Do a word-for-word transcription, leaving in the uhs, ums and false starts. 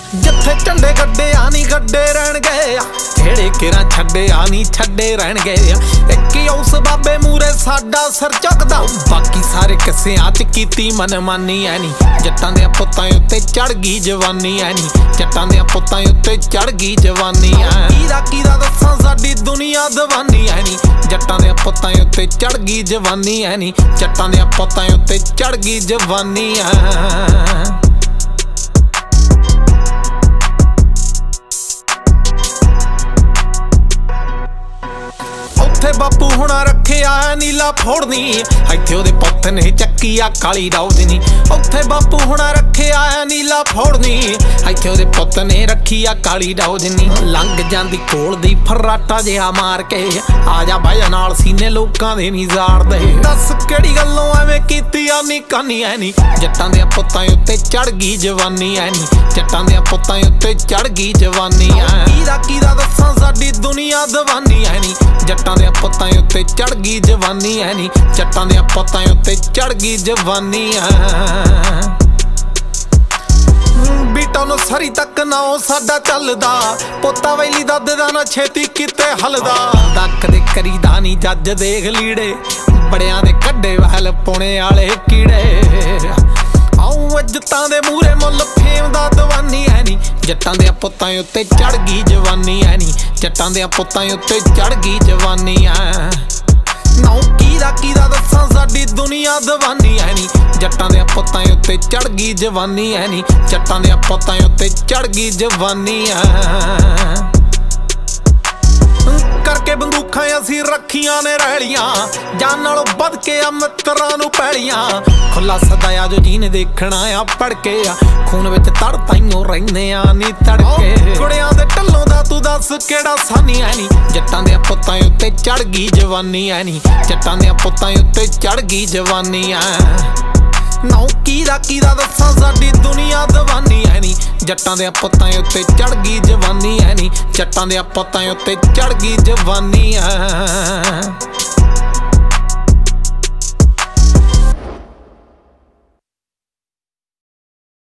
जिथे झंडे गड्डे आनी गड्डे रहन गए जेड़े किरा छड्डे आनी छड्डे रहन गए। एक ही उस बाबे मूरे साडा सिर चुकदा बाकी सारे किस्सियां च कीती मनमानी है नी। जट्टां दे पुत्तां उत्ते चढ़ गई जवानी है नी। जट्टां दे पुत्तां उत्ते चढ़ गई जवानी है। कीदा कीदा दस्सां साडी दुनिया दीवानी है नी। जट्टां दे पुत्तां उत्ते चढ़ गई जवानी है नी। जट्टां दे पुत्तां उत्ते चढ़ गई जवानी है। बापू हुणा रखिया नीला फोड़नी इत्थे ओदे पुत्त ने चक्की आ काली रौदनी। उत्थे बापू हुणा रखिया नीला फोड़नी इत्थे ओदे पुत्त ने रखी आ काली रौदनी। लंघ जांदी कोल दी फर्राटा जिहा मार के आ जा बाजा नाल सीने लोकां दे नी जाड़दे। दस किहड़ी गल्लों एवें कीती आ नी कानी है नी। जट्टां दे पुत्तां उत्ते चढ़ गई जवानी है नी। जट्टां दे पुत्तां उत्ते चढ़ गई जवानी है। कीदा कीदा दस्सां साडी दुनिया दीवानी है नी। जट्टां दे पुत्तां उत्ते चढ़ गई जवानी है नी। जट्टां दे पुत्तां उत्ते चढ़ गई जवानी है। बीटा नूं सरी तक नाओ साडा चलदा पोता वैली दद दा ना छेती किते हलदा। दक दे करीदा नी जज देख लीड़े बड़ियां दे कड्डे वहल पुणे आले कीड़े। आऊं इज्जतां दे मूरे मुल फेम दा दीवानी है नी। जट्टां दे पुत्तां उत्ते चढ़ गई जवानी है नी। जट्टां दे पुत्तां उत्ते चढ़ गई जवानी है। नाउ कीदा कीदा दस्सां साडी दुनिया दीवानी है नी। जट्टां दे पुत्तां उत्ते चढ़ गई जवानी है नी। जट्टां दे पुत्तां उत्ते चढ़ गई जवानी है। करके बंदूखां असीं रखियां ने रैलियां जान नालों बध के आ मित्तरां नूं पैलियां। खुला सदाया जो जीने देखना आ पड़ के आ खून विच तड़ ताइयों रहिंदे आ नी तड़के। कुड़ियां दे ढल्लों दा तू दस किहड़ा सानी है नी। जट्टां दे पुत्तां उत्ते चढ़ गई जवानी है नी। जट्टां दे पुत्तां उत्ते चढ़ गई जवानी है। नाउ कीदा कीदा दस्सां साडी दुनिया दीवानी है नी। जट्टां दे पुत्तां उत्ते चढ़ गई जवानी है नी। जट्टां दे पुत्तां उत्ते चढ़ गई जवानी है।